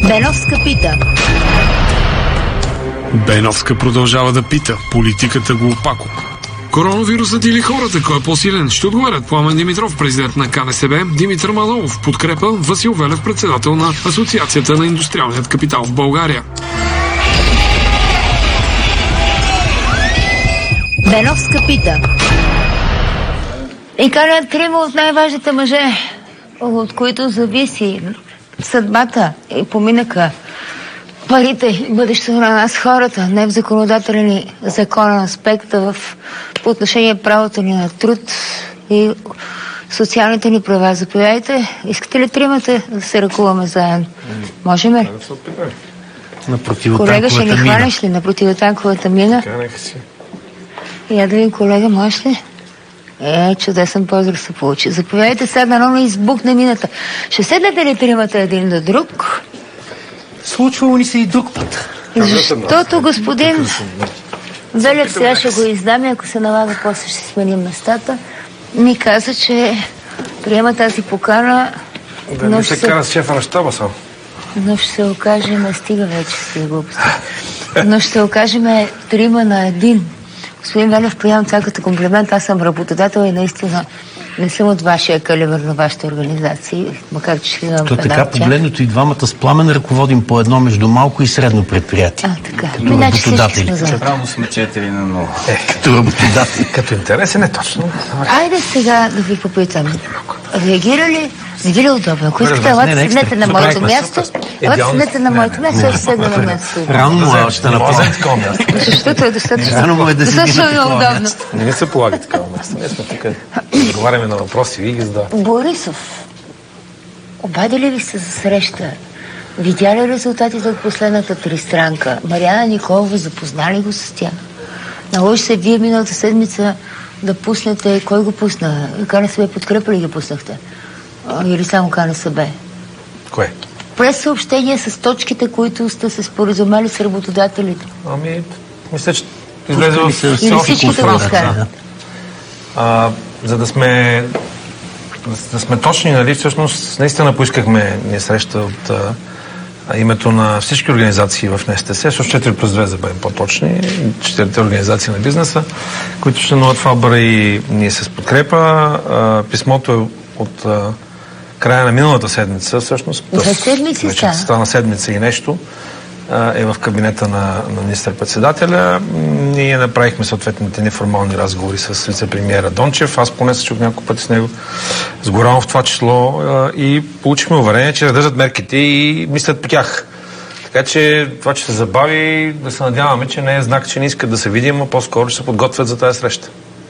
Беновска пита. Беновска продължава да пита. Политиката го опако. Коронавирусът или хората, кой е по-силен? Ще отговарят Пламен Димитров, президент на КНСБ, Димитър Манолов, подкрепа, Васил Велев, председател на Асоциацията на индустриалният капитал в България. Беновска пита. И канят трима от най-важните мъже, от които зависи съдбата и поминъка, парите и бъдещето на нас хората, не в законодателен и законен аспект, а по отношение правото ни на труд и социалните ни права. Заповядайте. Искате ли тримата да се ръкуваме заедно? Можем ли? Колега, ще ни хванеш ли на противотанковата мина? Я да видим, колега, можеш ли? Чудесен позор се получи. Заповядайте сега да не избухне мината. Ще седнете ли тримата един до друг? Случвало ни се и друг път. Защото господин Велев, сега ще го издам и ако се налага, после ще сменим местата, ми каза, че приема тази покана. Да не се кара с шефа на щаба само. Но ще се окажем, стига вече с тези глупости. Но ще се окажем 3 на 1. Господин Велев, приемам това като комплимент. Аз съм работодател и наистина не съм от вашия калибър на вашите организации, макар че ще имам. То така погледнато и двамата с Пламен ръководим по едно между малко и средно предприятие. Така. Като работодатели. Правилно сме 4 на 0. Като работодатели. Като интересен е точно. Айде сега да ви попитам. Реагира ли? Не ви ли удобно? Ако искате, седнете на моето място. Седнете на моето място, ще седна на място. Рано е още на Защото е достатъчно. Рано му е да седи на такова удобно. място. Не се полага такова място. Ние сме тук да отговаряме на въпроси. Ви ги задаваме. Борисов, обади ли ви се за среща? Видя ли резултатите от последната тристранка? Мариана Николова, запознали го с тях? Наложи се вие миналата седмица да пуснете. Кой го пусна? КНСБ подкрепа ли ги пуснахте? Или само КНСБ? Кое? През съобщение с точките, които сте се споразумели с работодателите. Мисля, че излезе в Или всичките го скарат. За да сме точни, нали, всъщност наистина поискахме ние среща от името на всички организации в НСТС, също 4+2 за бъдем по-точни, 4 организации на бизнеса, които членуват в АБР и ние с подкрепа. Писмото е от края на миналата седмица, всъщност. Стана седмица и нещо. Е в кабинета на министър-председателя. Ние направихме съответните неформални разговори с вице-премиера Дончев. Аз поне се чух няколко пъти с него, с Горанов в това число, и получихме уверение, че държат мерките и мислят по тях. Така че това, че се забави, да се надяваме, че не е знак, че не искат да се видим, а по-скоро ще се подготвят за тази среща.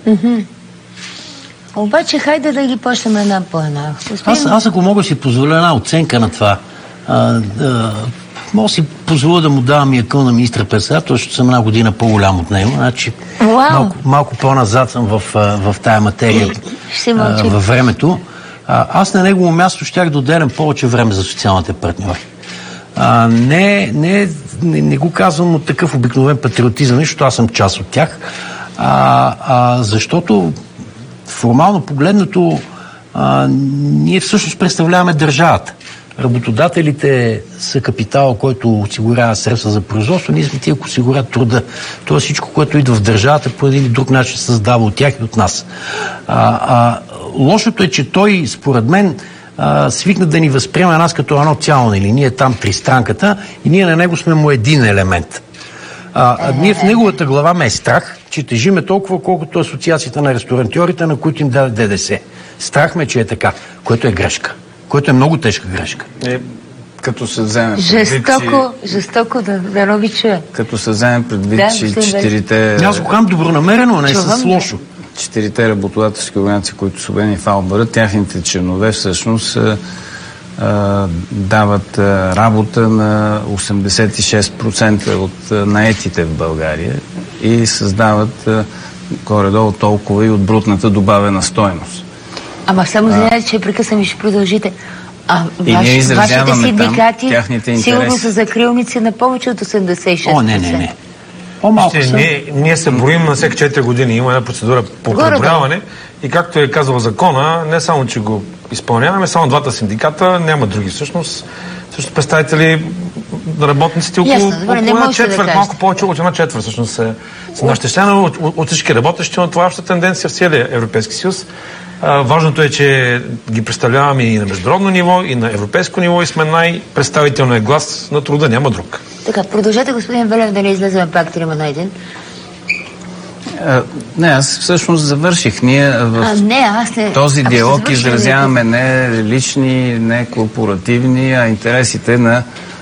Обаче, хайде да ги почнем една по една. Аз ако мога си позволя една оценка на това, мога си позволя да му давам и акъл на министър-председател, защото съм една година по-голям от него. Значи, малко по-назад съм в тая материя във времето. Аз на негово място щях да отделям повече време за социалните партньори. Не го казвам от такъв обикновен патриотизъм, защото аз съм част от тях, защото формално погледнато ние всъщност представляваме държавата. Работодателите са капитал, който осигурява средства за производство, ние сме тия, които осигуряват труда. Това всичко, което идва в държавата, по един или друг начин се създава от тях и от нас. Лошото е, че той, според мен, свикна да ни възприема нас като едно цяло, или ние там тристранката и ние на него сме му един елемент. Ние в неговата глава ме е страх, че тежиме толкова, колкото асоциацията на ресторантьорите, на които им даде ДДС. Страх ме, че е така, което е грешка. Което е много тежка грешка. Като се вземе жестоко да роби чуя. Като се вземе предвид, че 4-те... Аз го казвам добронамерено, не с лошо. 4-те работодателски организации, които са обединени в АБР, тяхните членове всъщност дават работа на 86% от наетите в България и създават горе-долу толкова и от брутната добавена стойност. Ама само знаете, че прекъсвам и ще продължите. Вашите синдикати сигурно са закрилници на повече от 86%. Не. Ние се броим на всеки 4 години. Има една процедура по преброяване и както е казал закона, не само, че го изпълняваме само двата синдиката, няма други всъщност. Също представители на работниците около една четвърт, малко повече от една четвърт всъщност са нашите членове от всички работещи, но това е обща тенденция в целия Европейски съюз. Важното е, че ги представляваме и на международно ниво, и на европейско ниво и сме най-представителният глас на труда, няма друг. Така, продължете, господин Велев, да не излезем пак 3 на 1. Не, аз всъщност завърших. Ние в този диалог изразяваме не лични, не корпоративни, а интересите на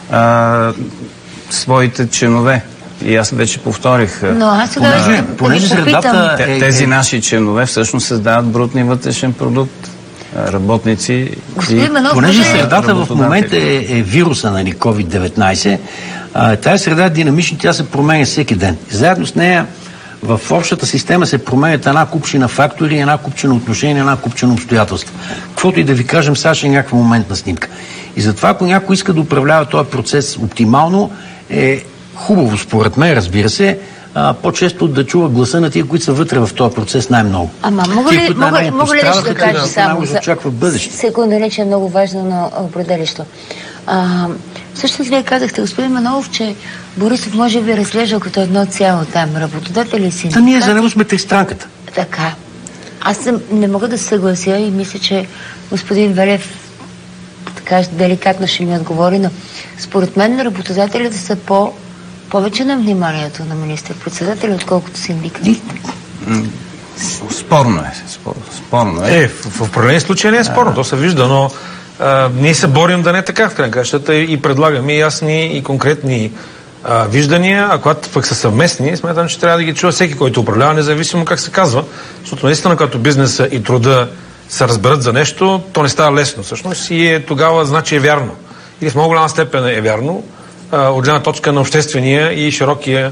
своите членове. И аз вече повторих. Но аз сега понеже средата тези наши членове всъщност създават брутни вътрешен продукт, работници и... Понеже средата в момента е вируса, нали, COVID-19, тази среда е динамична, тя се променя всеки ден. Заедно с нея в общата система се променят една купчина фактори, една купчина отношения, една купчина обстоятелства. Каквото и да ви кажем, сега ще е някаква моментна снимка. И затова, ако някой иска да управлява този процес оптимално, е хубаво, според мен, разбира се, по-често да чува гласа на тия, които са вътре в този процес най-много. Ама мога ли да кажа само за секунда, че е много важно на определящо. Всъщност вие казахте, господин Манолов, че Борисов може би разглеждал като едно цяло там работодатели и синдикати. Ние за него сме тристранката. Така. Аз не мога да съглася и мисля, че господин Велев така деликатно ще ми отговори, но според мен работодателите са повече на вниманието на министър-председателя, отколкото синдикатите. Спорно е. В определени случаи не е спорно, то се вижда, но ние се борим да не е така в крайна кращата и предлагаме ясни и конкретни виждания, а когато пък са съвместни, смятам, че трябва да ги чува всеки, който управлява, независимо как се казва, защото наистина, когато бизнеса и труда се разберат за нещо, то не става лесно всъщност и тогава значи е вярно. Или в много голяма степен е вярно, от гледна точка на обществения и широкия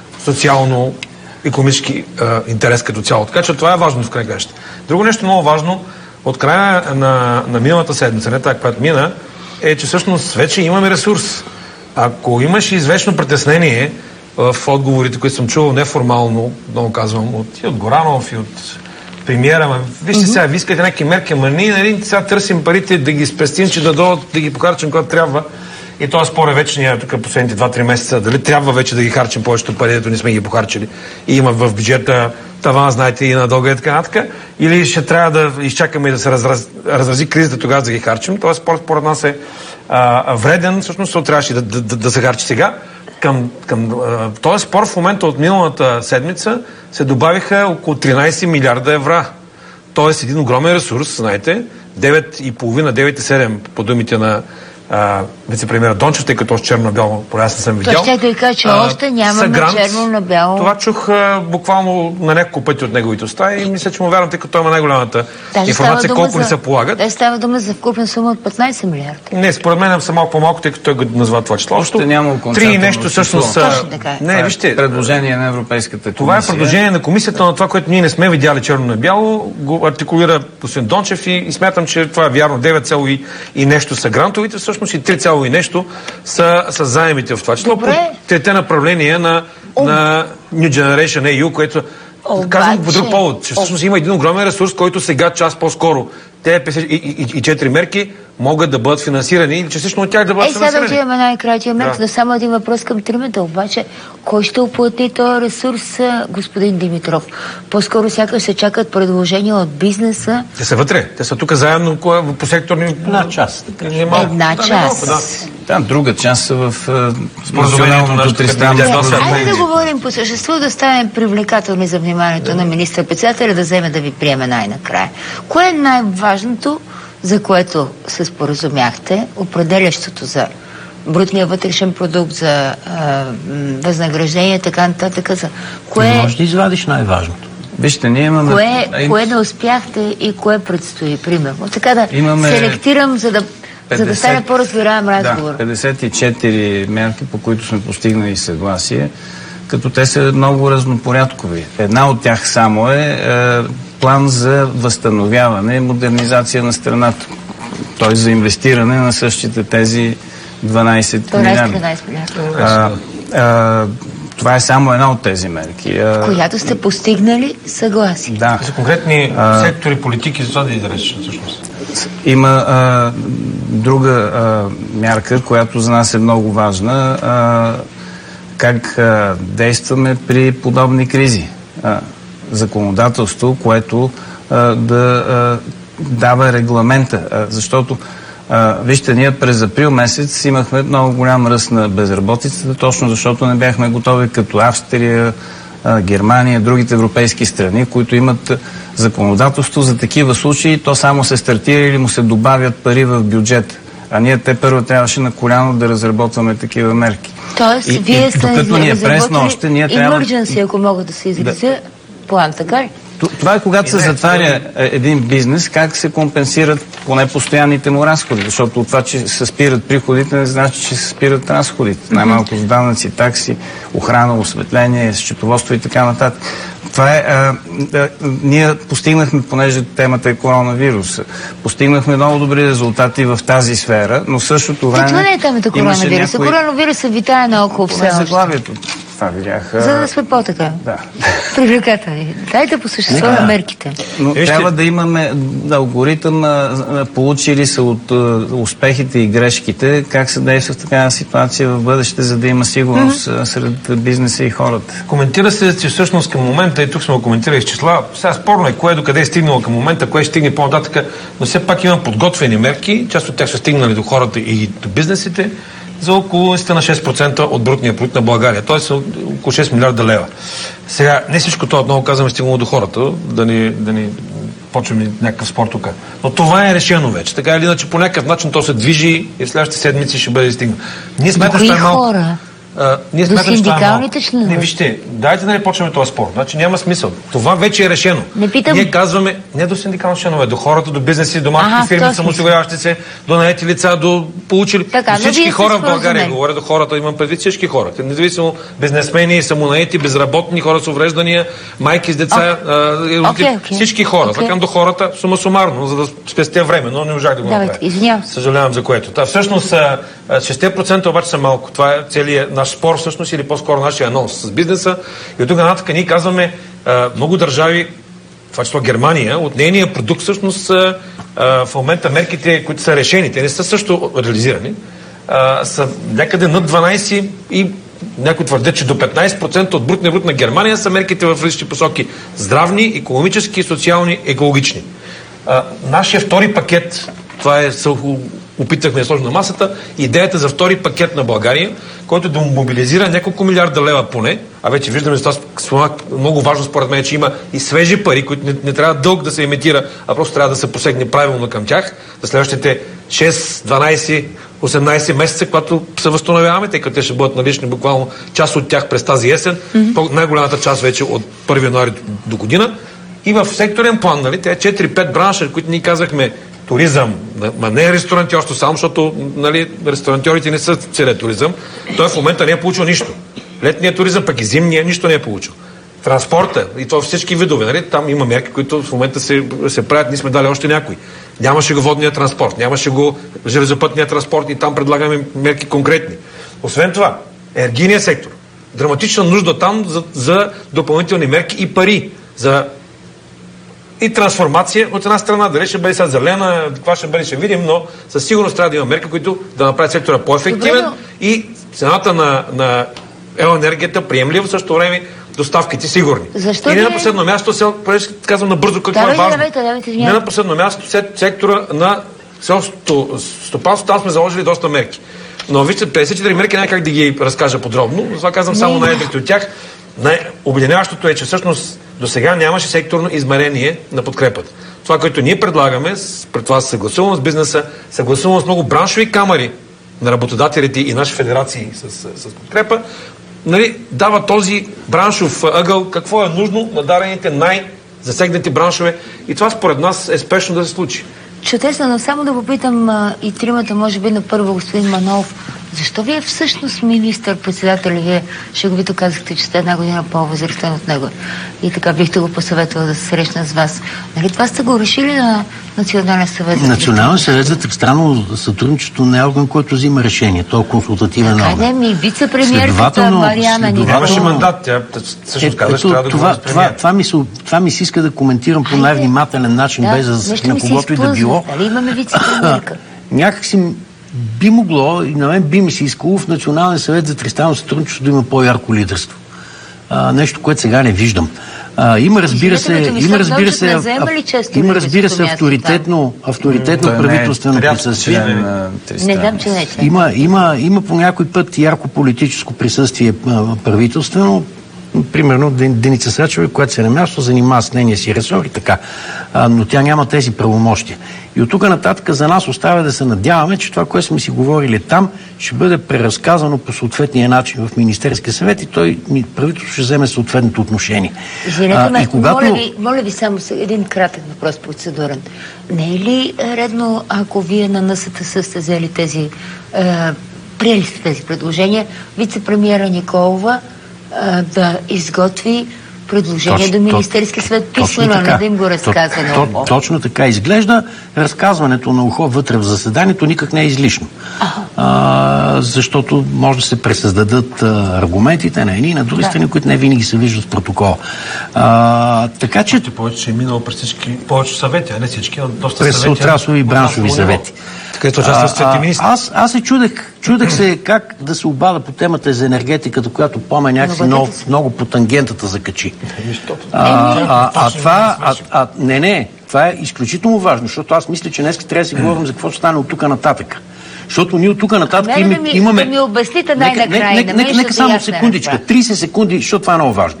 социално-икономически интерес като цяло. Така че това е важно в крайна краща. Друго нещо много важно, от края на миналата седмица, не така, която мина, е, че всъщност вече имаме ресурс. Ако имаш известно притеснение в отговорите, които съм чувал неформално, много казвам, от Горанов и от премиера, вижте сега, ви искате някакви мерки, ние сега търсим парите да ги спестим, че да дойдат, да ги покарчим когато трябва. И този спор е вечния тук последните 2-3 месеца. Дали трябва вече да ги харчим повечето пари, дето не сме ги похарчили. И има в бюджета таван, знаете, и на дълга и така нататък. Или ще трябва да изчакаме да се разрази кризата, тогава да ги харчим. Този спор според нас е вреден. Всъщност трябваше да се харчи сега. Към този спор в момента от миналата седмица се добавиха около 13 милиарда евро. Тоест един огромен ресурс, знаете, 9,5-9,7 по думите на вице-премиера Дончев, тъй като с черно-бяло поясно съм видял. Той ще кажа, че още нямаме черно-бяло. Това чух буквално на няколко пъти от неговите уста и мисля, че му вярвам, тъй като той има най-голямата информация, колко ни се полагат. Те става дума за вкупна сума от 15 милиарда. Не, според мен са малко по-малко, тъй като той го назва това число. Още няма окончателно 3 нещо всъщност са... Не, вижте, предложение на Европейската комисия. Това е предложение на комисията, на това, което ние не сме видяли черно на бяло, го артикулира господин Дончев и смятам, че това е вярно. 9, и нещо са грантовите, всъщност и 3, и нещо са заемите в това число. По трите направления на New Generation EU, което казвам по друг повод, че всъщност има един огромен ресурс, който сега час по-скоро те 54 мерки могат да бъдат финансирани или частично от тях да бъдат финансирани. Сега да отиваме най-кратия мерки, да само един въпрос към тримата, обаче кой ще оплати този ресурс, господин Димитров? По-скоро сякаш се чакат предложения от бизнеса. Те са вътре, те са тук заедно по секторни... Една част. Една част. Да, друга част са в националното тристранно споразумение. Хайде да говорим по същество, да ставим привлекателни за вниманието на министър-председателя, да вземе да ви приеме най-накрая. Кое е най-важното, за което се споразумяхте, определящото за брутния вътрешен продукт, за възнаграждение, така нататък? Кое... Не можеш да извадиш най-важното. Вижте, ние имаме... Кое не успяхте и кое предстои, примерно? Така да селектирам, за да стане по-разбираем разговор. Да, 54 мерки, по които сме постигнали съгласие, като те са много разнопорядкови. Една от тях само е план за възстановяване и модернизация на страната. Т.е. за инвестиране на същите тези 12 милиарда. Това е само една от тези мерки. Която сте постигнали съгласие. Да. За конкретни сектори, политики, за това да изречем всъщност. има друга мярка, която за нас е много важна. Как действаме при подобни кризи. Законодателство, което да дава регламента. Защото вижте, ние през април месец имахме много голям ръст на безработицата, точно защото не бяхме готови като Австрия, Германия, другите европейски страни, които имат законодателство за такива случаи, то само се стартира или му се добавят пари в бюджет. А ние те първо трябваше на коляно да разработваме такива мерки. Тоест, вие сте разработили emergency, ако мога да се изразя, план, така ли? Това е когато се затваря един бизнес, как се компенсират поне постоянните му разходи, защото от това, че се спират приходите, не значи, че се спират разходите. Най-малко с данъци, такси, охрана, осветление, счетоводство и така нататък. Това е... ние постигнахме, понеже темата е коронавирус, постигнахме много добри резултати в тази сфера, но в същото време... Това не е темата коронавирус. Коронавирусът витае наоколо все още. Заглавието. Това видях. За да сме по-така. Да. Привлекателни. Дайте по същество на мерките. Но трябва да имаме алгоритъм, получили са от успехите и грешките, как се действа в такава ситуация в бъдеще, за да има сигурност сред бизнеса и хората. Коментира се, че всъщност към момента, и тук сме го коментирали с числа, сега спорно е кое докъде е стигнало към момента, кое ще стигне по-нататък, но все пак има подготвени мерки, част от тях са стигнали до хората и до бизнесите, за около на 6% от брутния продукт на България, т.е. около 6 милиарда лева. Сега, не всичко това отново казваме стигнало до хората, да ни почваме някакъв спор тук. Но това е решено вече. Така или иначе, по някакъв начин то се движи и в следващите седмици ще бъде стигнато. Ние смятаме, че хора? До синдикалните членове? Не, вижте, дайте да не почнем този спор. Значи няма смисъл. Това вече е решено. Не питам... Ние казваме не до синдикални членове, до хората, до бизнеси, до малки фирми, самоосигуряващи се, до наети лица, до получили. Така, до всички хора в България. Говоря до хората, имам предвид всички хора. Независимо бизнесмени, самонаети, безработни, хора с увреждания, майки с деца, всички хора. Закам до хората, сума сумарно, за да спестя време, но не можах да го направя. Извинявам. Съжалявам за което. Всъщност 6% обаче са малко. Това е целият наш спор всъщност, или по-скоро нашия анонс с бизнеса. И от тук нататък ние казваме много държави, това число Германия, от нейния продукт всъщност в момента мерките, които са решени, те не са също реализирани, са някъде над 12 и някои твърдят, че до 15% от брутния продукт на Германия са мерките в различни посоки. Здравни, икономически, социални, екологични. Нашия втори пакет, това е опитахме да сложим на масата, идеята за втори пакет на България, който да мобилизира няколко милиарда лева поне, а вече виждаме, че това много важно според мен, че има и свежи пари, които не трябва дълг да се емитира, а просто трябва да се посегне правилно към тях за следващите 6, 12, 18 месеца, когато се възстановяваме, тъй като те ще бъдат налични буквално част от тях през тази есен, най-голямата част вече от 1 януари до година. И в секторен план, нали, те 4-5 бранша, които ние казахме туризъм, ма не е ресторантьорство само, защото нали, ресторантьорите не са целият туризъм. Той в момента не е получил нищо. Летният туризъм, пък и зимния, нищо не е получил. Транспорта, и то всички видове, нали? Там има мерки, които в момента се правят, ние сме дали още някои. Нямаше го водния транспорт, нямаше го железопътния транспорт и там предлагаме мерки конкретни. Освен това, енергийният сектор. Драматична нужда там за допълнителни мерки и пари за и трансформация от една страна, дали ще бъде сега зелена, това ще бъде, ще видим, но със сигурност трябва да има мерки, които да направят сектора по-ефективен и цената на енергията приемлива, в същото време доставките сигурни. Защо и не на последно място, казвам набързо какво е важно. Не на последно място, сектора на селското стопанство, там сме заложили доста мерки. Но вижте, 54 мерки няма как да ги разкажа подробно, затова казвам само най-едрите от тях. Най-обединяващото е, че всъщност до сега нямаше секторно измерение на подкрепата. Това, което ние предлагаме, пред това съгласувано с бизнеса, съгласувано с много браншови камери на работодателите и наши федерации с подкрепа, нали, дава този браншов ъгъл, какво е нужно на дарените най-засегнати браншове и това според нас е спешно да се случи. Чудесно, но само да попитам и тримата, може би на първо господин Манолов, защо вие всъщност министър-председател, вие шеговито казахте, че сте 1 година по-възрастен от него и така бихте го посъветвал да се срещна с вас. Нали това сте го решили на Национален съвет за Национален съвет за тристранно сътрудничество не е орган, който взима решение. Той е консултативен орган. Къде ми вице-премиерката Мариана Николова? Имаше мандат, тя също каза, че трябва да говори с премиер. Това ми се иска да коментирам по най-внимателен начин, без да засегна когото и да било. Имаме вице-премиерка. Някакси би могло, и на мен би ми се искало в Национален съвет за тристранно сътрудничество да има по-ярко лидерство. Нещо, което сега не виждам. Има, разбира се, авторитетно правителствено присъствие. Не дам, че не е. Има по някой път ярко политическо присъствие правителствено. Примерно Деница Сачева, която се на място занимава с нейния си ресор и така. Но тя няма тези правомощия. И от тук нататък за нас остава да се надяваме, че това, което сме си говорили там, ще бъде преразказано по съответния начин в Министерския съвет и правителството ще вземе съответното отношение. Извинете, моля ви само един кратък въпрос процедурен. Не е ли редно, ако вие на НСТС сте взели приели сте тези предложения, вице-премиера Николова да изготви предложение до Министерския съвет писмено, не да им го разказва на ухо. Точно така изглежда. Разказването на ухо вътре в заседанието никак не е излишно. Защото може да се пресъздадат аргументите на едни и на други страни, които не винаги се виждат в протокола. Така че... Повече е минало през всички, повече съвети, а не всички, но доста съвети. През отраслови и браншови съвети. Аз се чудех се как да се обада по темата за енергетиката, която поме някакси много по тангентата закачи. Това е изключително важно, защото аз мисля, че днес трябва да си говорим за какво ще стане от тук нататък. Защото ние от тук нататък имаме... Да ми обясните най-накрая. Нека само секундичка, 30 секунди, защото това е много важно.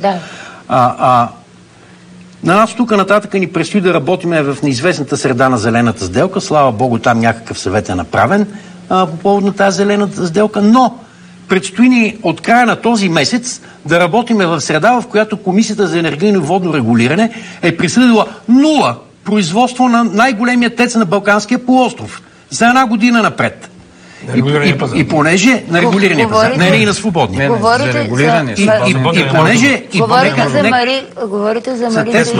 На нас тук нататък ни предстои да работиме в неизвестната среда на зелената сделка. Слава Богу, там някакъв съвет е направен по повод на тази зелената сделка, но предстои ни от края на този месец да работиме в среда, в която Комисията за енергийно и водно регулиране е присъдила 0 производство на най-големия ТЕЦ на Балканския полуостров за една година напред. И понеже на регулирания пазар, не и на свободния. Говорите за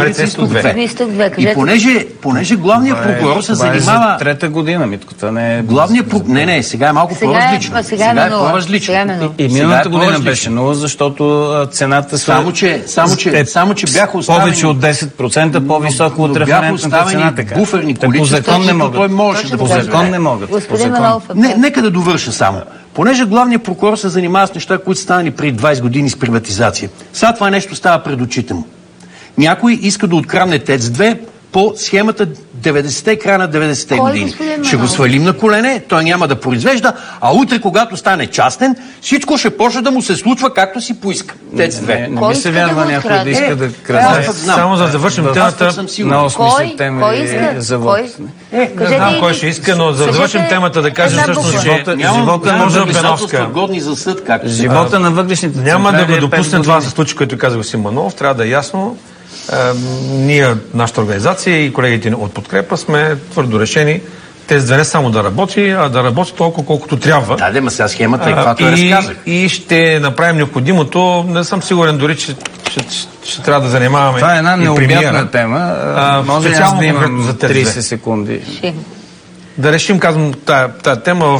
И понеже главният прокурор се занимава... Трета година, Митко, това не е... Не, сега е малко по-различно. Сега е по-различно. И миналата година беше 0, защото цената само че бяха оставени... Повече от 10% по-високо от референтната цена. Буферни количества, той може да... По закон не могат. Нека да довърша само. Понеже главният прокурор се занимава с неща, които станали преди 20 години с приватизация. Сега това нещо става пред очите му. Някой иска да открадне ТЕЦ-2 по схемата 90-те, края на 90-те години. Ще го свалим на колене, той няма да произвежда, а утре, когато стане частен, всичко ще почне да му се случва както си поиска. ТЕЦ-2. Не ми се вярва някой да иска да краде. Само за да завършим темата на осмисли теми за вод. Не знам кой ще иска, но за да завършим темата да кажа всъщност, че живота може Беновска. Живота на въглищните няма да го допуснем това се случи, което каза Васил Манолов. Трябва да е ясно. Ние, нашата организация и колегите от Подкрепа сме твърдо решени тези две не само да работи, а да работи толкова колкото трябва. Да, сега схемата е каквато разказах. И ще направим необходимото. Не съм сигурен дори, че ще трябва да занимаваме. Това е една необятна тема. Може аз да имам за 30 секунди. Да решим, казвам, тая тема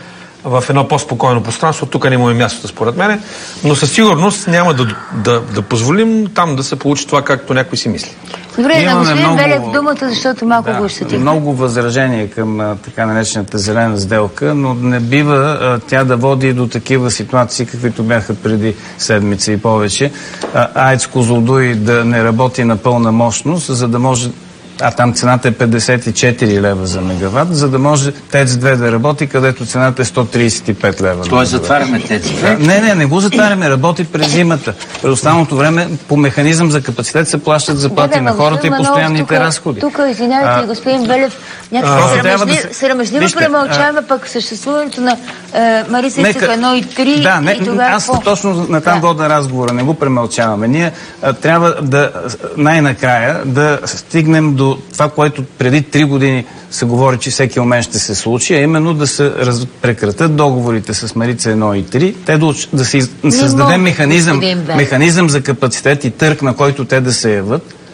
в едно по-спокойно пространство. Тук не имаме мястото, според мене, но със сигурност няма да позволим там да се получи това, както някой си мисли. Добре, на господин Белев думата, защото малко го ощетихме. Много възражения към така наречената зелена сделка, но не бива тя да води до такива ситуации, каквито бяха преди седмица и повече. АЕЦ Козлодуй да не работи на пълна мощност, за да може там цената е 54 лева за мегаватт, за да може ТЕЦ-2 да работи, където цената е 135 лева. Тоест затваряме ТЕЦ-2? Не го затваряме, работи през зимата. През останалото време по механизъм за капацитет се плащат заплати на хората и постоянните разходи. Тук, извинявайте, господин Белев, някакси срамежливо премълчаваме пък съществуването на Марица Изток 1 и 3 и тогава аз точно на там вода разговора, не го премълчаваме. Ние трябва да най-накрая да стигнем до това, което преди 3 години се говори, че всеки момент ще се случи, а именно да се прекратят договорите с Марица 1 и 3, те да се създаде механизъм за капацитет и търг, на който те да се яват,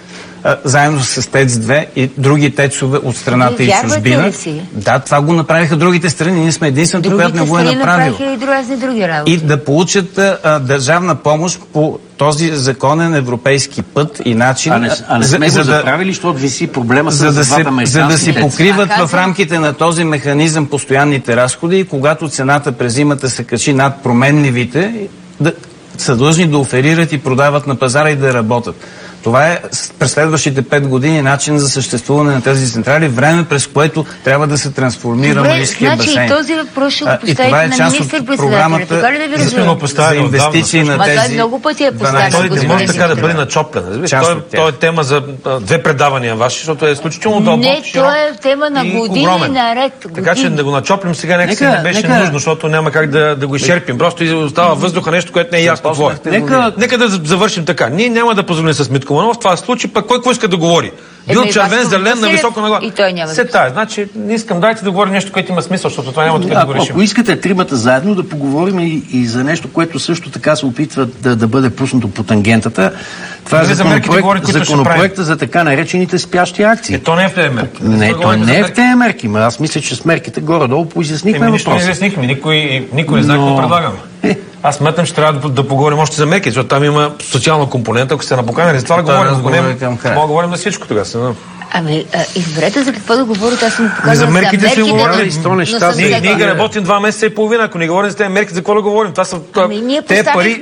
заедно с ТЕЦ-2 и други тецове от страната и чужбина. Да, това го направиха другите страни. Ние сме единственото, която не го е направило. И да получат държавна помощ по този законен европейски път и начин. А не сме го заправили, защото виси проблема с двата американски. За да си покриват в рамките на този механизъм постоянните разходи и когато цената през зимата се качи над променливите, са длъжни да оферират и продават на пазара и да работят. Това е през следващите 5 години начин за съществуване на тези централи, време през което трябва да се трансформира Маришкия басейн. Значи този въпрос ще го поставите на министър-председателя. Така ли да ви разбирам? За инвестиции на тези... Това много пъти е поставен. Той не може така да бъде начоплен. Той е тема за 2 предавания ваши, защото е изключително дълбок. Не, той е тема на години наред. Така че да го начоплим сега някакси не беше нужно, защото няма как да го изчерпим. Просто остава въздуха нещо, което не е ясно. Нека да завършим така. Ние няма да позволим с Митко Манолов, това се случи, пък кой иска да говори? Бил червен, зелен, на високо нагла. И той няма да тая. Значи, не искам, дайте да говорим нещо, което има смисъл, защото това няма така да го решим. Ако искате тримата заедно да поговорим и за нещо, което също така се опитва да бъде пуснато по тангентата, това е законопроекта за така наречените спящи акции. То не е в тези мерки. Не, то не е в тези мерки. Аз мисля, че с мерките горе-долу поизяснихме въпроса. Нищо не изяснихме. Никой не знае какво предлагаме. Аз сметам, че трябва да поговорим още за мерки, защото там има социална компонента. Ако сте напоканали за това да говорим, мога да говорим на всичко тогава. Изберете за какво да говорите, аз съм показала за мерките. Си говорим. Ние ги работим 2 месеца и половина. Ако не говорим за тези мерки, за какво да говорим? Това са тези пари.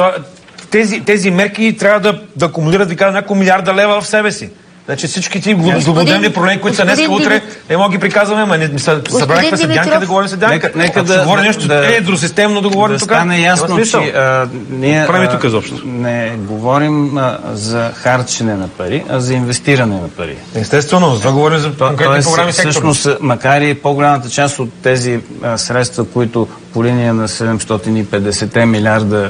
Тези мерки трябва да акумулират, ви казвам, няколко милиарда лева в себе си. Значи всички ти глободневни проблеми, които са днеска, утре, не мога ги приказваме, ама не събрахме се Дянка да говорим с Дянка. Нека да говори нещо едросистемно да говорим тук. Да стане ясно, че ние не говорим за харчене на пари, а за инвестиране на пари. Естествено, за това говорим за конкретни програми сектори. Всъщност, макар и по-голямата част от тези средства, които по линия на 750 милиарда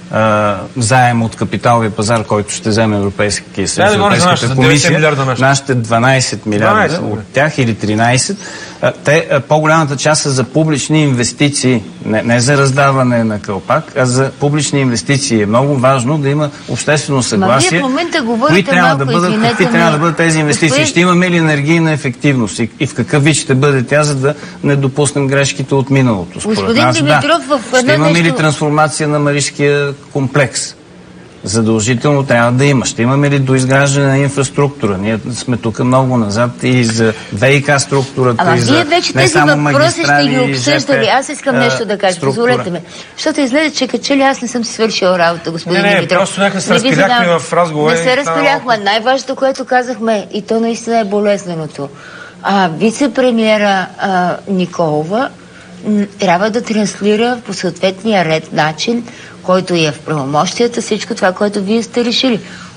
заем от капиталовия пазар, който ще вземе Европейския съюз, Европейската комисия, нашите 12 милиарда от тях или 13, по-голямата част са за публични инвестиции, не за раздаване на кълпак, а за публични инвестиции. Е много важно да има обществено съгласие. Какви трябва да бъдат тези инвестиции? Ще имаме ли енергийна ефективност и в какъв вид ще бъде тя, за да не допуснем грешките от миналото? Според нас, ще имаме ли трансформация на Маришкия комплекс? Задължително трябва да има. Ще имаме ли доизграждане на инфраструктура? Ние сме тук много назад и за ВИК структурата, и за вие вече не тези само въпроси ще ги обсъждали. Аз искам нещо да кажа. Позволете ме. Защото изглежда, че като че ли аз не съм си свършила работа, господин Димитров. Не, просто нека се разпиляхме в разговора. Не се разпиляхме. Най-важното, което казахме, и то наистина е болезненото. Вице-премиера Николова трябва да транслира по съответния ред начин, който е в правомощията, всичко това, което вие сте решили.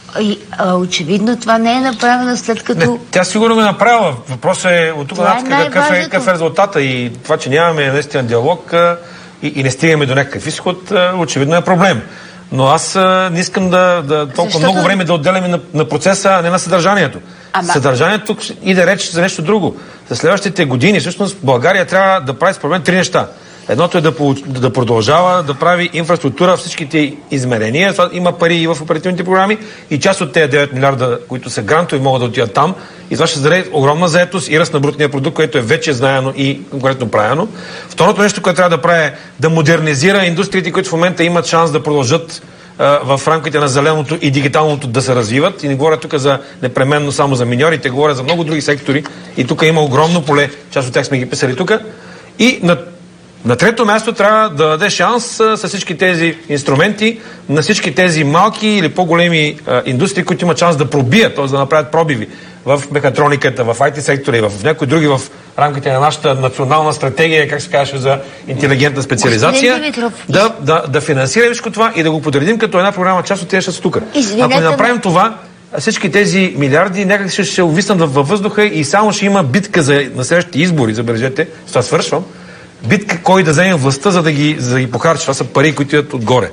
Очевидно това не е направено след като... Не, тя сигурно го е направила. Въпросът е от тук какъв е резултата и това, че нямаме наистина диалог и не стигаме до някакъв изход, очевидно е проблем. Но аз не искам толкова много време да отделяме на процеса, а не на съдържанието. Съдържанието тук иде реч за нещо друго. За следващите години, всъщност, България трябва да прави според мен 3 неща. Едното е да продължава да прави инфраструктура всичките измерения. Това има пари и в оперативните програми и част от тези 9 милиарда, които са грантови, могат да отидат там. И това ще зададе огромна заетост и ръст на брутния продукт, което е вече знаено и конкретно правено. Второто нещо, което трябва да прави е да модернизира индустриите, които в момента имат шанс да продължат в рамките на зеленото и дигиталното да се развиват. И не говоря тук за непременно само за миньорите, говоря за много други сектори. И тук има огромно поле, част от тях сме ги писали тук. И на трето място трябва да даде шанс с всички тези инструменти на всички тези малки или по-големи индустрии, които имат шанс да пробият, т.е. да направят пробиви в мехатрониката, в IT сектора и в някои други в рамките на нашата национална стратегия, как се казва, за интелигентна специализация, да финансираме всичко това и да го подредим като една програма, част от тези ще са тук. Ако не направим това, всички тези милиарди някак ще се увиснат във въздуха и само ще има битка на следващите избори, забележете, с това свършвам, битка кой да вземе властта, за да ги похарчи. Това са пари, които идват отгоре.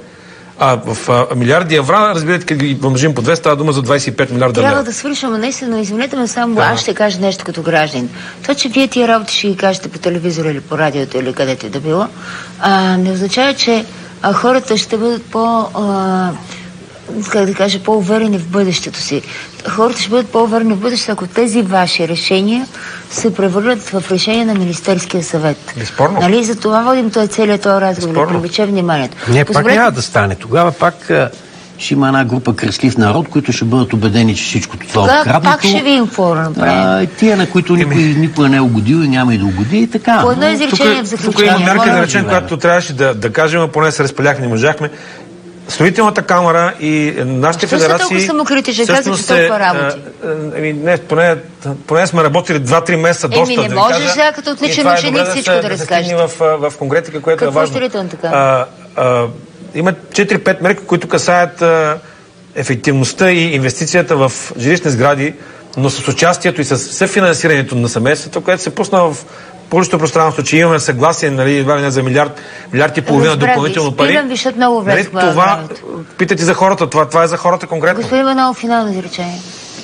В милиарди евра, разбирате, като ги въмножим по 2, става дума за 25 милиарда лева. Трябва да свършим, наистина, извинете ме само, аз ще кажа нещо като гражданин. Това, че вие тия работи ще ги кажете по телевизора или по радиото или където да било, не означава, че хората ще бъдат как да кажа, по-уверени в бъдещето си. Хората ще бъдат по-уверени в бъдещето, ако тези ваши решения се превърнат в решение на Министерския съвет. Безспорно. Нали, за това водим целият този разговор, да привлече вниманието. Не, пак няма да стане. Тогава пак ще има една група кръслив народ, които ще бъдат убедени, че всичко това е откраднато. Пак ще ви информирам. Тия, на които никой не е угодил и няма и да угоди и така. По едно изречение в заключение. Тук има мярка, да речем, която трябваше да кажем, а поне се разпаляхме, не можахме. Строителната камара и нашите федерации... Защо толкова самокритичен? Казах, че толкова работи. Не, поне сме работили 2-3 месеца доста. Не можеш сега като отличен ученик всичко да разкажете. В конкретика, което е важно. Какво строителната камара? Има 4-5 мерки, които касаят ефективността и инвестицията в жилищни сгради, но с участието и с съфинансирането на семейството, което се пусна в публичното пространство, че имаме съгласие, нали, едва ли не за милиард и половина допълнително пари. Нали, това, питате за хората, това е за хората конкретно. Господин Иванов, финално изречение.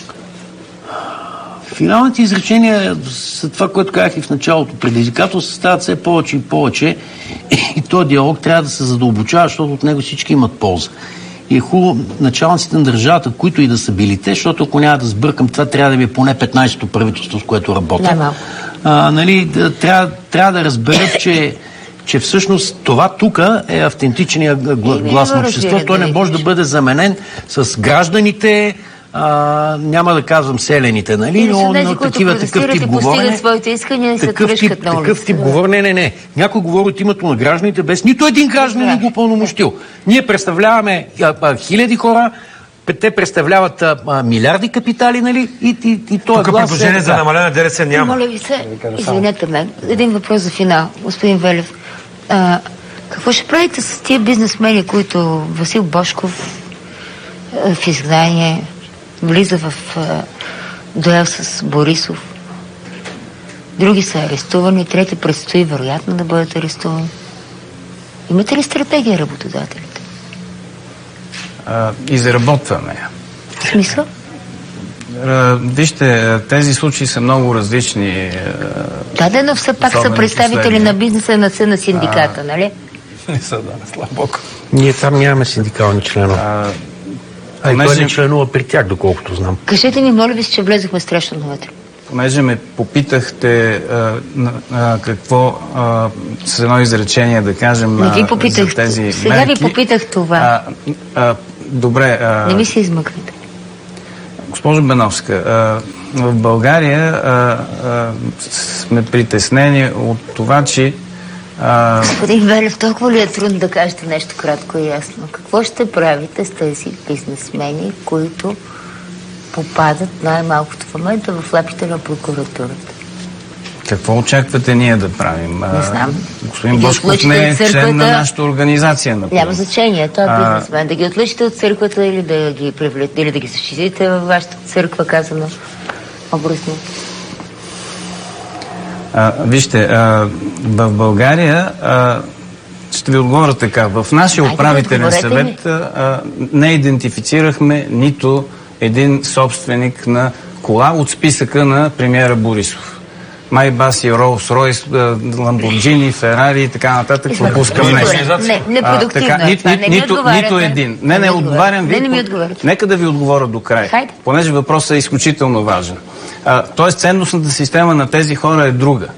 Финалните изречения са това, което казах и в началото. Предизвикателства стават все повече и повече и този диалог трябва да се задълбочава, защото от него всички имат полза. И е хубаво началниците на държавата, които и да са били те, защото ако няма да сбъркам, това трябва да би поне 15-то правителство, с което работя. Нали, трябва да разберат, че всъщност това тук е автентичният глас на обществото. Той не може да бъде заменен с гражданите, няма да казвам селените, нали, но такива такъв тип говорене. Такъв тип говорене, не. Някой говори от името на гражданите, без нито един гражданин не го пълномощил. Ние представляваме хиляди хора, те представляват милиарди капитали, нали, и това тук предложение за намаление ДДС няма. Моля ви се, извинете мен. Един въпрос за финал, господин Велев. Какво ще правите с тия бизнесмени, които Васил Божков в изгнание влиза в дуел с Борисов? Други са арестувани, трети предстои вероятно да бъдат арестувани. Имате ли стратегия, работодателите? Изработваме я. В смисъл? Вижте, тези случаи са много различни. Да, но все пак са представители на бизнеса, на синдиката, нали? Не са, слава Бог. Ние там нямаме синдикални членове. Той не членува при тях, доколкото знам. Кажете ми, моля ви се, че влезахме страшно навътре. Понеже ме попитахте какво с едно изречение да кажем за тези мерки. Сега ви попитах това. Добре. Не ми се измъквате. Госпожо Беновска, в България сме притеснени от това, че... Господин Велев, толкова ли е трудно да кажете нещо кратко и ясно? Какво ще правите с тези бизнесмени, които попадат най-малкото в момента в лапите на прокуратурата? Какво очаквате ние да правим? Не знам. Господин Божков не е член на нашата организация. Например. Няма значение. Той е бизнесмен. Да ги отлъчите от църквата или да ги привлечете, или да ги защитите във вашата църква, казано образно. Вижте, в България ще ви отговоря така. В нашия управителен съвет не идентифицирахме нито един собственик на кола от списъка на премиера Борисов. Майбаси, Ролс Ройс, Ламборджини, Ферари и така нататък. Пропускам нещо. Непродуктивно е това. Нито един. Не отговарям ви. Нека да ви отговоря до край. Понеже въпросът е изключително важен. Тоест ценностната система на тези хора е друга.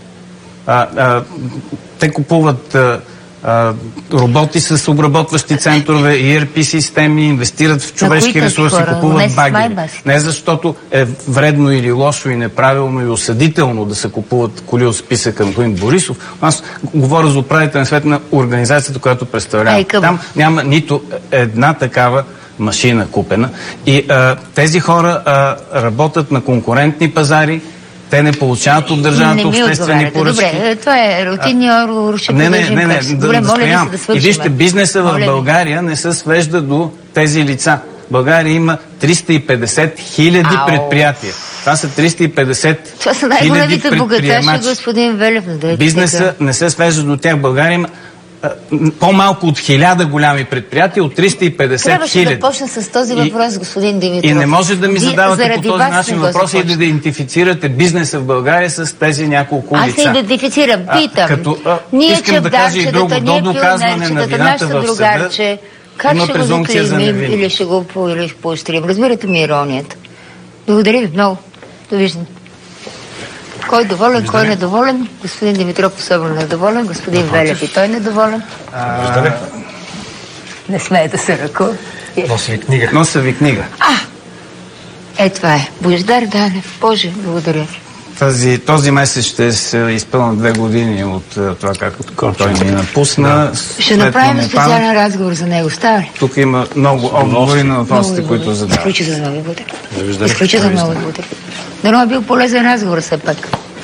Те купуват роботи с обработващи центрове, ERP системи, инвестират в човешки ресурси, купуват багери. Не защото е вредно или лошо и неправилно и осъдително да се купуват коли от списъка на господин Борисов. Аз говоря за управителен съвет на организацията, която представлявам. Там няма нито една такава машина купена. И тези хора работят на конкурентни пазари, те не получават от държавата обществени поръчки. Добре, това е рутинния отговор. Добре, моля ви се да свършим. И вижте, бизнеса в България не се свежда до тези лица. България има 350 хиляди предприятия. Това са 350 това са най-големите богаташи, господин Велев. Бизнеса не се свежда до тях. България има по-малко от 1000 голями предприятия, от 350 хиляди. Трябваше да почна с този въпрос, господин Димитров. И не може да ми задавате по този начин въпроси и да идентифицирате бизнеса в България с тези няколко лица. Аз се идентифицирам, питам. Искам да кажа и друго, до доказване на вината в съда. Как Има ще го презумпция за заклеймим невинност. или ще го поощрим? Разбирате ми иронията. Благодаря ви много. Довиждане. Кой е доволен, кой е недоволен? Господин Димитров особено недоволен, господин Велев и той недоволен. Виждане. Не смеете се ръко. Носи ви книга. Носа ви книга. Това е. Божидар Данев. Боже, благодаря. Този месец ще се изпълнят 2 години от това, как той ни напусна. Ще направим специален разговор за него. Става ли? Тук има много отговори на въпросите, които задават. Изключително много благодаря. Изключително много благодаря. Дано е бил полезен разговор все пак.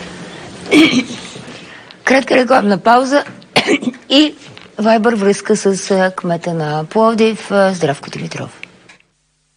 Кратка рекламна пауза и Вайбър връзка с кмета на Пловдив Здравко Димитров.